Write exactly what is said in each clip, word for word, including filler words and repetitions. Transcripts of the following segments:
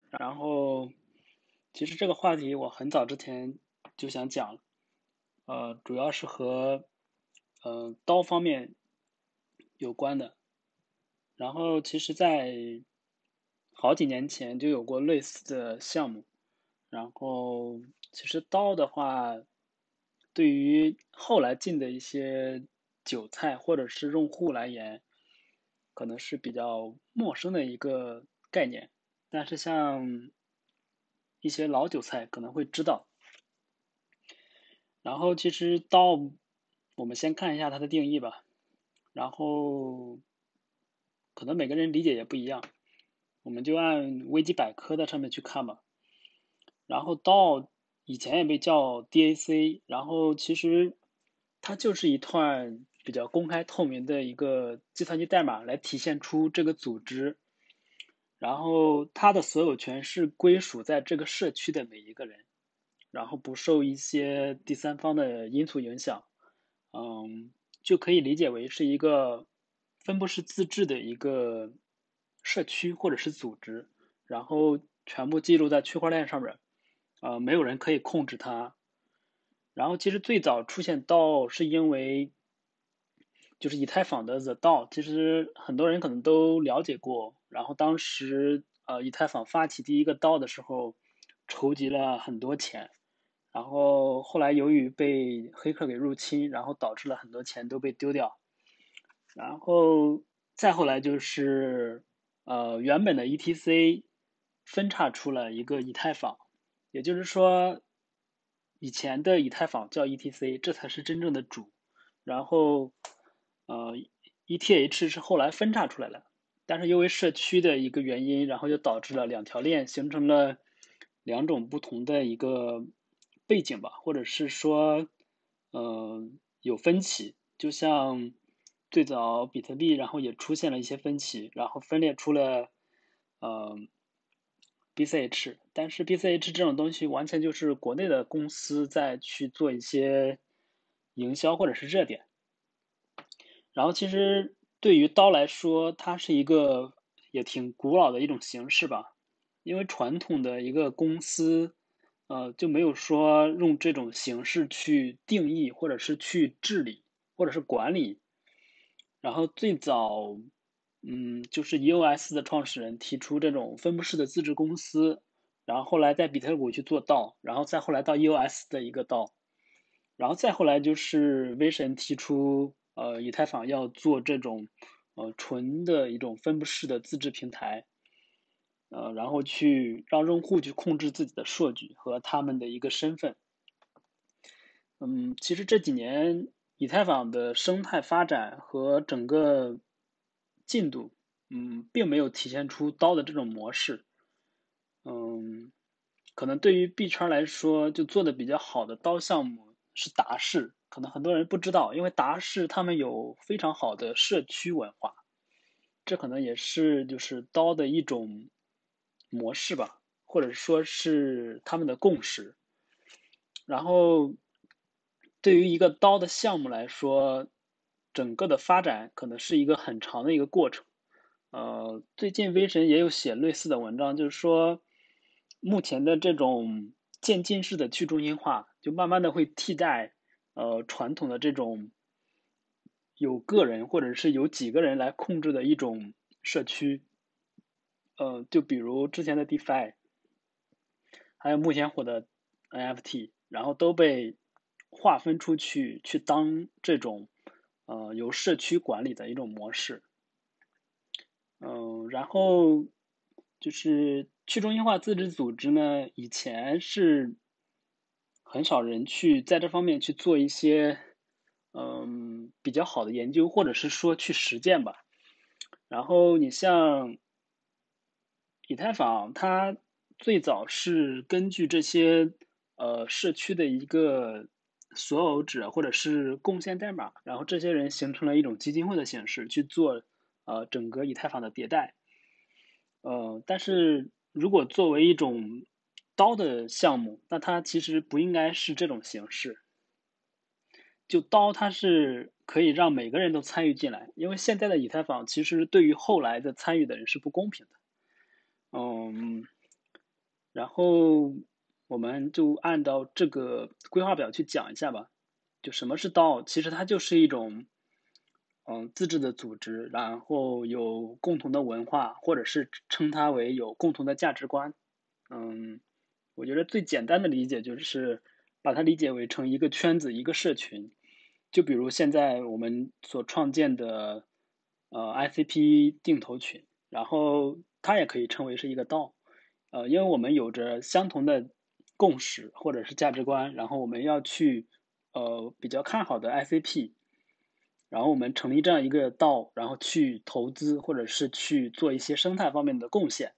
然后其实这个话题我很早之前就想讲了，呃，主要是和呃刀方面有关的。然后其实，在好几年前就有过类似的项目。然后其实刀的话，对于后来进的一些韭菜或者是用户来言，可能是比较陌生的一个概念。但是像一些老韭菜可能会知道。然后其实刀，我们先看一下它的定义吧。然后可能每个人理解也不一样，我们就按维基百科的上面去看吧。然后刀以前也被叫 D A C，然后其实它就是一段比较公开透明的一个计算机代码，来体现出这个组织，然后它的所有权是归属在这个社区的每一个人，然后不受一些第三方的因素影响。嗯，就可以理解为是一个分布式自治的一个社区或者是组织，然后全部记录在区块链上面。呃，没有人可以控制它。然后其实最早出现 D A O 是因为就是以太坊的 The D A O，其实很多人可能都了解过。然后当时呃以太坊发起第一个 D A O 的时候，筹集了很多钱。然后后来由于被黑客给入侵，然后导致了很多钱都被丢掉。然后再后来就是呃原本的 E T C 分叉出了一个以太坊，也就是说以前的以太坊叫 E T C，这才是真正的主。然后呃 E T H 是后来分叉出来的，但是因为社区的一个原因，然后就导致了两条链形成了两种不同的一个背景吧，或者是说呃有分歧。就像最早比特币，然后也出现了一些分歧，然后分裂出了呃 B C H。但是 B C H 这种东西完全就是国内的公司在去做一些营销或者是热点。然后其实对于刀来说，它是一个也挺古老的一种形式吧。因为传统的一个公司，呃，就没有说用这种形式去定义，或者是去治理，或者是管理。然后最早，嗯，就是 E O S 的创始人提出这种分布式的自治公司。然后后来在比特谷去做 D A O，然后再后来到 E O S 的一个 D A O。然后再后来就是威神提出，呃，以太坊要做这种，呃，纯的一种分布式的自治平台。呃，然后去让用户去控制自己的数据和他们的一个身份。嗯，其实这几年以太坊的生态发展和整个进度，嗯，并没有体现出 D A O 的这种模式。嗯，可能对于币圈来说，就做的比较好的 D A O 项目是达世，可能很多人不知道，因为达世他们有非常好的社区文化，这可能也是就是 D A O 的一种模式吧，或者说是他们的共识。然后对于一个 D A O 的项目来说，整个的发展可能是一个很长的一个过程。呃，最近威神也有写类似的文章，就是说，目前的这种渐进式的去中心化，就慢慢的会替代呃传统的这种有个人或者是有几个人来控制的一种社区。呃，就比如之前的 DeFi，还有目前火的 N F T，然后都被划分出去，去当这种呃由社区管理的一种模式。嗯，然后就是去中心化自治组织呢，以前是很少人去在这方面去做一些嗯比较好的研究，或者是说去实践吧。然后你像以太坊，它最早是根据这些呃社区的一个所有者或者是贡献代码，然后这些人形成了一种基金会的形式去做呃整个以太坊的迭代。呃，但是如果作为一种刀的项目，那它其实不应该是这种形式。就刀它是可以让每个人都参与进来，因为现在的以太坊其实对于后来的参与的人是不公平的。嗯， 然后我们就按照这个规划表去讲一下吧。就什么是道？其实它就是一种，嗯，自治的组织，然后有共同的文化，或者是称它为有共同的价值观。嗯，我觉得最简单的理解就是把它理解为成一个圈子、一个社群。就比如现在我们所创建的呃 I C P 定投群，然后它也可以称为是一个道。呃，因为我们有着相同的共识或者是价值观，然后我们要去呃比较看好的 I C P，然后我们成立这样一个道，然后去投资或者是去做一些生态方面的贡献。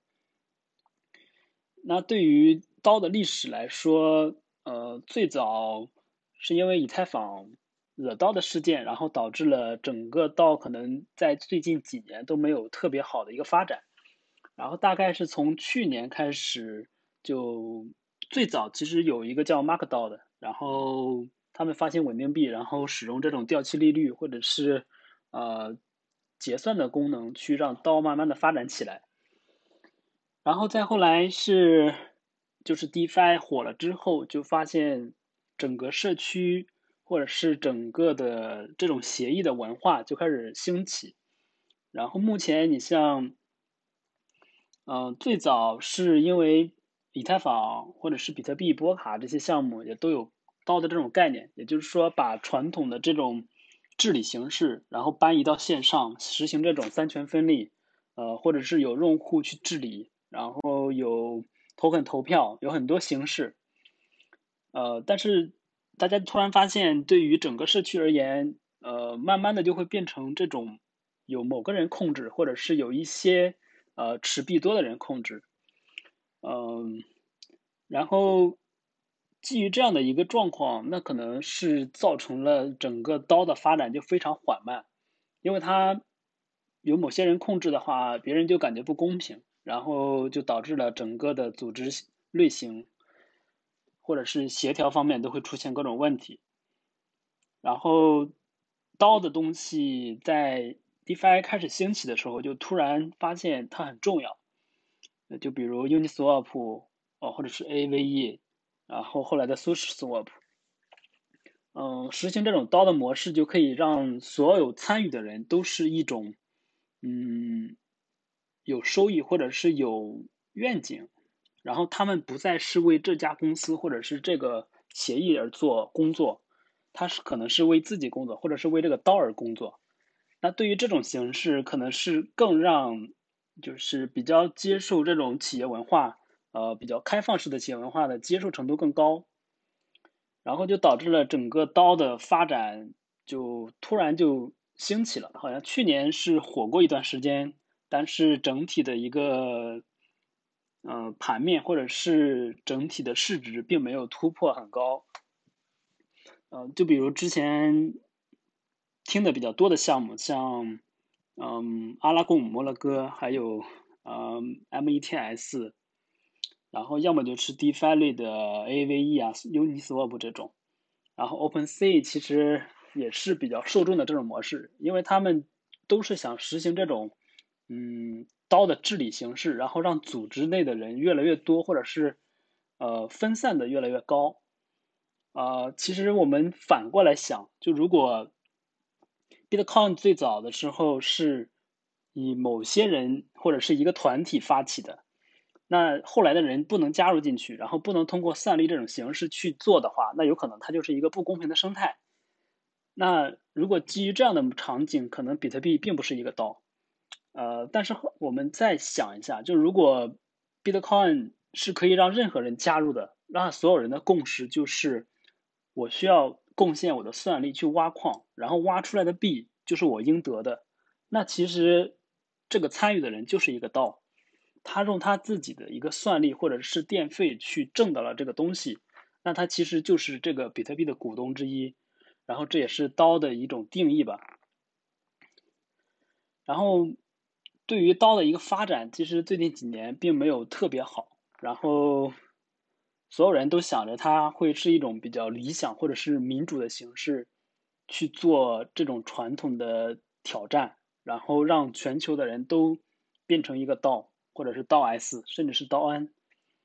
那对于刀的历史来说，呃，最早是因为以太坊惹刀的事件，然后导致了整个刀可能在最近几年都没有特别好的一个发展。然后大概是从去年开始，就最早其实有一个叫 MarkDAO 的，然后他们发行稳定币，然后使用这种掉期利率或者是呃结算的功能，去让刀慢慢的发展起来。然后再后来是，就是 DeFi 火了之后，就发现整个社区或者是整个的这种协议的文化就开始兴起。然后目前你像，嗯，最早是因为以太坊或者是比特币、波卡这些项目也都有刀的这种概念，也就是说把传统的这种治理形式，然后搬移到线上，实行这种三权分立，呃，或者是有用户去治理，然后有 token 投票，有很多形式。呃，但是大家突然发现，对于整个社区而言，呃，慢慢的就会变成这种有某个人控制，或者是有一些呃持币多的人控制。嗯，然后基于这样的一个状况，那可能是造成了整个刀的发展就非常缓慢，因为它有某些人控制的话，别人就感觉不公平，然后就导致了整个的组织类型或者是协调方面都会出现各种问题。然后刀的东西在 DeFi 开始兴起的时候，就突然发现它很重要。就比如 Uniswap，哦，或者是 A V E，然后后来的 SushiSwap，嗯，实行这种刀的模式，就可以让所有参与的人都是一种，嗯，有收益或者是有愿景，然后他们不再是为这家公司或者是这个协议而做工作，他是可能是为自己工作，或者是为这个刀而工作。那对于这种形式，可能是更让就是比较接受这种企业文化，呃，比较开放式的企业文化的接受程度更高，然后就导致了整个刀的发展就突然就兴起了，好像去年是火过一段时间，但是整体的一个呃盘面或者是整体的市值并没有突破很高。呃，就比如之前听的比较多的项目，像嗯阿拉贡、摩洛哥，还有嗯 M E T S，然后要么就是 DeFi 类的 A V E 啊、Uniswap 这种，然后 OpenSea 其实也是比较受众的这种模式，因为他们都是想实行这种嗯刀的治理形式，然后让组织内的人越来越多，或者是呃分散的越来越高。呃，其实我们反过来想，就如果 Bitcoin 最早的时候是以某些人或者是一个团体发起的，那后来的人不能加入进去，然后不能通过算力这种形式去做的话，那有可能它就是一个不公平的生态。那如果基于这样的场景，可能比特币并不是一个刀。呃，但是我们再想一下，就如果 Bitcoin 是可以让任何人加入的，让所有人的共识就是我需要贡献我的算力去挖矿，然后挖出来的币就是我应得的。那其实这个参与的人就是一个道，他用他自己的一个算力或者是电费去挣到了这个东西，那他其实就是这个比特币的股东之一，然后这也是刀的一种定义吧。然后对于刀的一个发展，其实最近几年并没有特别好，然后所有人都想着它会是一种比较理想或者是民主的形式去做这种传统的挑战，然后让全球的人都变成一个道，或者是道 S，甚至是道 N。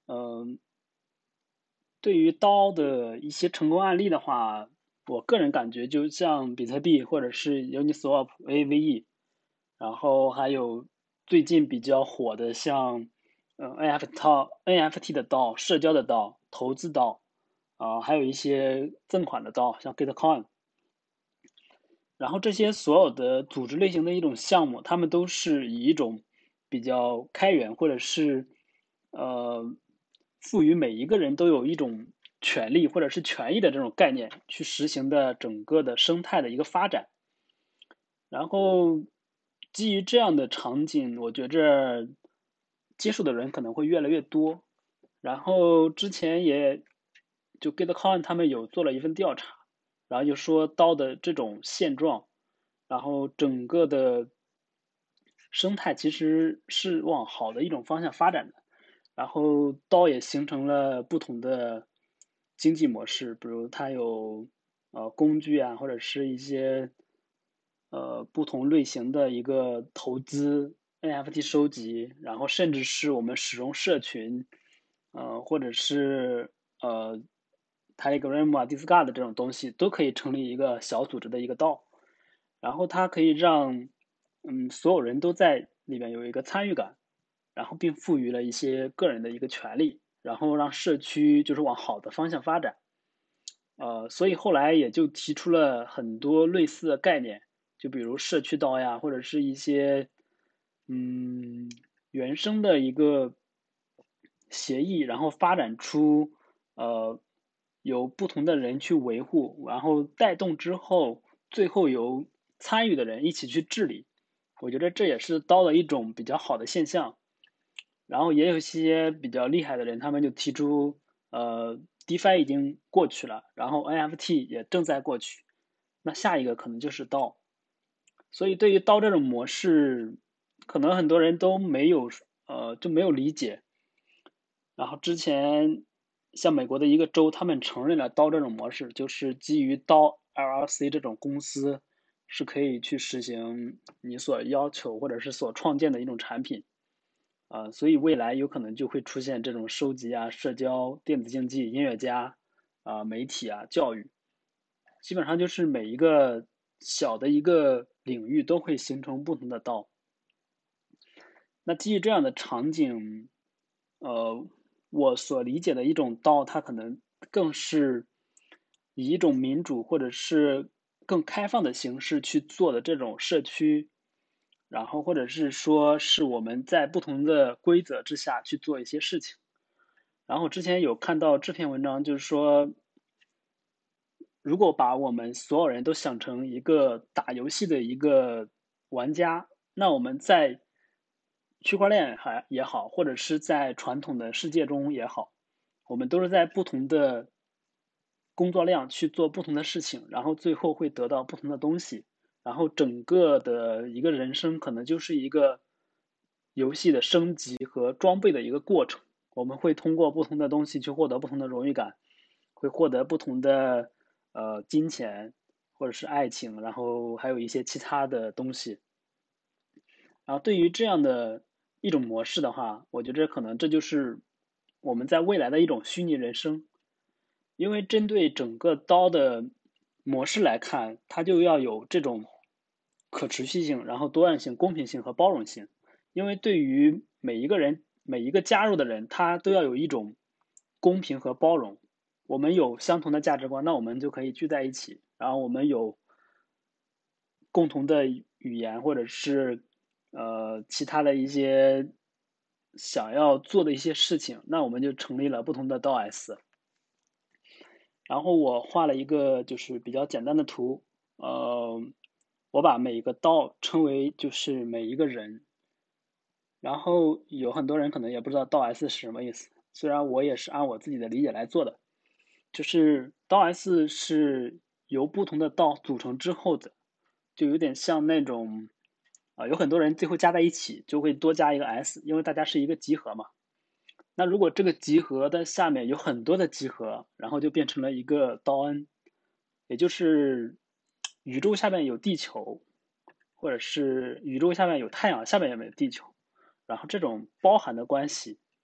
嗯、对于刀的一些成功案例的话，我个人感觉就像比特币或者是 Uniswap A V E，然后还有最近比较火的像呃 N F T N F T 的刀、社交的刀、投资刀，啊、还有一些赠款的刀，像 Gitcoin。然后这些所有的组织类型的一种项目，他们都是以一种比较开源或者是呃赋予每一个人都有一种权利或者是权益的这种概念去实行的整个的生态的一个发展。然后基于这样的场景，我觉着接触的人可能会越来越多。然后之前也就 Gitcoin 他们有做了一份调查，然后就说刀的这种现状，然后整个的生态其实是往好的一种方向发展的。然后刀也形成了不同的经济模式，比如它有呃工具啊，或者是一些呃不同类型的一个投资 N F T 收集，然后甚至是我们使用社群，呃或者是呃 Telegram 啊、Discord 这种东西，都可以成立一个小组织的一个道，然后它可以让嗯所有人都在里面有一个参与感，然后并赋予了一些个人的一个权利，然后让社区就是往好的方向发展。呃，所以后来也就提出了很多类似的概念，就比如社区刀呀，或者是一些嗯原生的一个协议，然后发展出呃由不同的人去维护，然后带动之后，最后由参与的人一起去治理。我觉得这也是刀的一种比较好的现象。然后也有一些比较厉害的人，他们就提出，呃，DeFi 已经过去了，然后 N F T 也正在过去，那下一个可能就是刀。所以对于刀这种模式，可能很多人都没有，呃，就没有理解。然后之前像美国的一个州，他们承认了刀这种模式，就是基于刀 L L C 这种公司是可以去实行你所要求或者是所创建的一种产品。啊，所以未来有可能就会出现这种收集啊、社交、电子竞技、音乐家啊、媒体啊、教育，基本上就是每一个小的一个领域都会形成不同的道。那基于这样的场景，呃，我所理解的一种道，它可能更是以一种民主或者是更开放的形式去做的这种社区，然后或者是说是我们在不同的规则之下去做一些事情。然后之前有看到这篇文章，就是说，如果把我们所有人都想成一个打游戏的一个玩家，那我们在区块链还也好，或者是在传统的世界中也好，我们都是在不同的工作量去做不同的事情，然后最后会得到不同的东西，然后整个的一个人生可能就是一个游戏的升级和装备的一个过程。我们会通过不同的东西去获得不同的荣誉感，会获得不同的呃金钱或者是爱情，然后还有一些其他的东西。然后对于这样的一种模式的话，我觉得可能这就是我们在未来的一种虚拟人生。因为针对整个刀的模式来看，它就要有这种可持续性，然后多样性、公平性和包容性。因为对于每一个人、每一个加入的人，他都要有一种公平和包容。我们有相同的价值观，那我们就可以聚在一起。然后我们有共同的语言，或者是呃其他的一些想要做的一些事情，那我们就成立了不同的 D A O S。然后我画了一个就是比较简单的图，呃，我把每个 D A O 称为就是每一个人。然后有很多人可能也不知道 D A O S 是什么意思，虽然我也是按我自己的理解来做的，就是 D A O S 是由不同的 D A O 组成之后的，就有点像那种啊、有很多人最后加在一起就会多加一个 S，因为大家是一个集合嘛。那如果这个集合的下面有很多的集合，然后就变成了一个 D A O N，也就是宇宙下面有地球，或者是宇宙下面有太阳，下面有没有地球，然后这种包含的关系，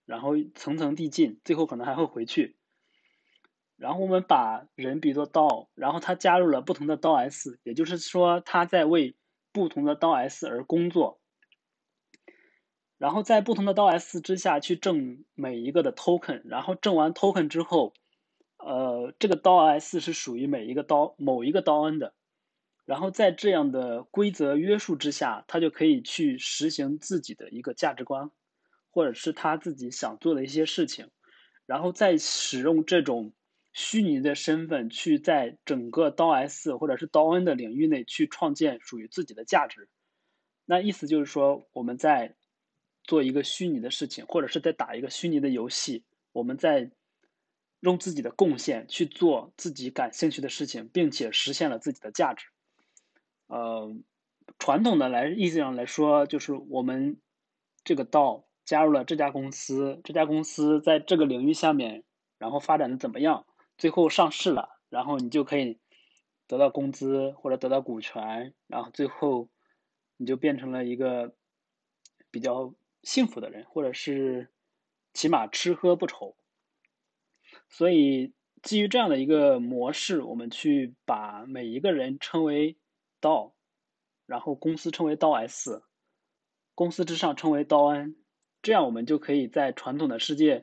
然后层层递进，最后可能还会回去。然后我们把人比作刀，然后他加入了不同的刀 S，也就是说他在为不同的刀 S 而工作，然后在不同的刀 S 之下去挣每一个的 token，然后挣完 token 之后，呃，这个刀 S 是属于每一个刀某一个刀 N 的，然后在这样的规则约束之下，他就可以去实行自己的一个价值观，或者是他自己想做的一些事情，然后再使用这种虚拟的身份去在整个刀 S 或者是刀 N 的领域内去创建属于自己的价值。那意思就是说，我们在做一个虚拟的事情，或者是在打一个虚拟的游戏，我们在用自己的贡献去做自己感兴趣的事情，并且实现了自己的价值。呃，传统的来意义上来说，就是我们这个道加入了这家公司，这家公司在这个领域下面，然后发展的怎么样，最后上市了，然后你就可以得到工资或者得到股权，然后最后你就变成了一个比较幸福的人，或者是起码吃喝不愁。所以基于这样的一个模式，我们去把每一个人称为道，然后公司称为刀 S，公司之上称为刀 N，这样我们就可以在传统的世界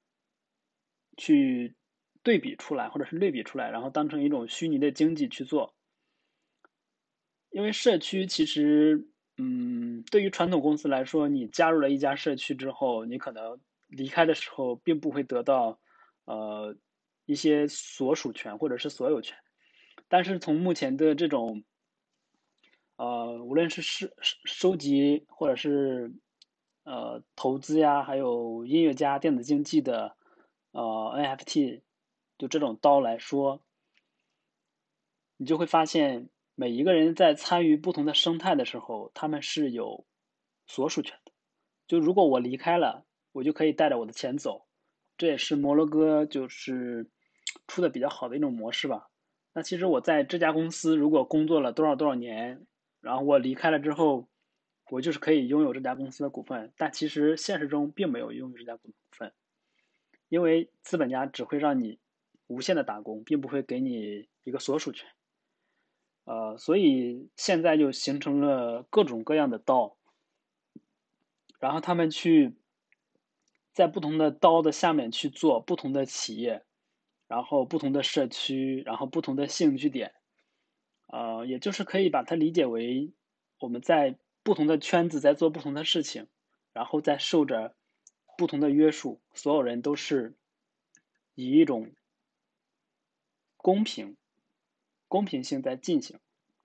去对比出来，或者是类比出来，然后当成一种虚拟的经济去做。因为社区其实，嗯，对于传统公司来说，你加入了一家社区之后，你可能离开的时候并不会得到，呃，一些所属权或者是所有权。但是从目前的这种呃，无论是收收集或者是呃投资呀，还有音乐家、电子竞技的呃 N F T，就这种刀来说，你就会发现每一个人在参与不同的生态的时候，他们是有所属权的。就如果我离开了，我就可以带着我的钱走，这也是摩洛哥就是出的比较好的一种模式吧。那其实我在这家公司如果工作了多少多少年，然后我离开了之后，我就是可以拥有这家公司的股份，但其实现实中并没有拥有这家股份，因为资本家只会让你无限的打工，并不会给你一个所属权。呃，所以现在就形成了各种各样的道，然后他们去在不同的刀的下面去做不同的企业，然后不同的社区，然后不同的兴趣点，呃，也就是可以把它理解为我们在不同的圈子在做不同的事情，然后在受着不同的约束，所有人都是以一种公平、公平性在进行。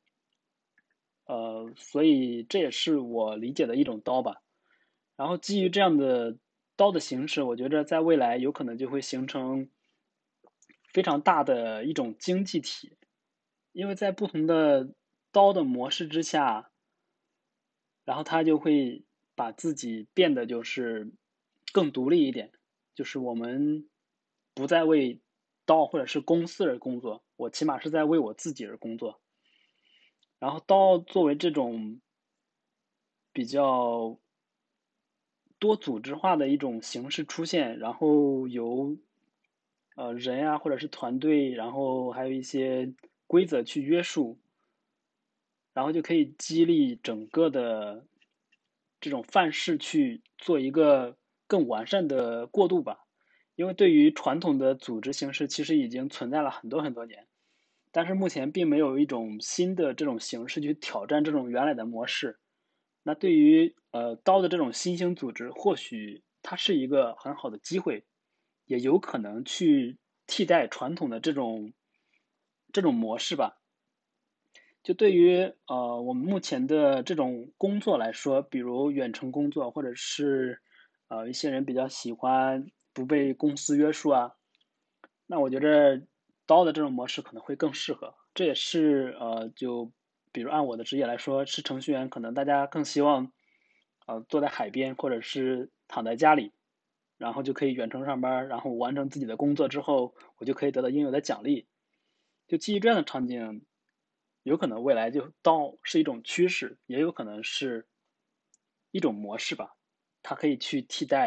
呃，所以这也是我理解的一种刀吧。然后基于这样的刀的形式，我觉得在未来有可能就会形成非常大的一种经济体，因为在不同的刀的模式之下，然后它就会把自己变得就是更独立一点，就是我们不再为刀或者是公司而工作，我起码是在为我自己而工作。然后刀作为这种比较多组织化的一种形式出现，然后由呃人呀、或者是团队，然后还有一些规则去约束，然后就可以激励整个的这种范式去做一个更完善的过渡吧。因为对于传统的组织形式，其实已经存在了很多很多年，但是目前并没有一种新的这种形式去挑战这种原来的模式。那对于呃刀的这种新兴组织，或许它是一个很好的机会，也有可能去替代传统的这种这种模式吧。就对于呃我们目前的这种工作来说，比如远程工作，或者是呃一些人比较喜欢不被公司约束啊，那我觉着刀的这种模式可能会更适合。这也是呃就比如按我的职业来说，是程序员，可能大家更希望呃坐在海边或者是躺在家里，然后就可以远程上班，然后完成自己的工作之后，我就可以得到应有的奖励。就基于这样的场景，有可能未来就刀是一种趋势，也有可能是一种模式吧。它可以去替代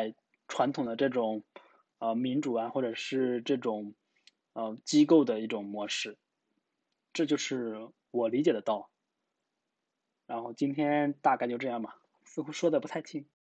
传统的这种呃民主啊，或者是这种呃机构的一种模式，这就是我理解的道。然后今天大概就这样吧，似乎说的不太清。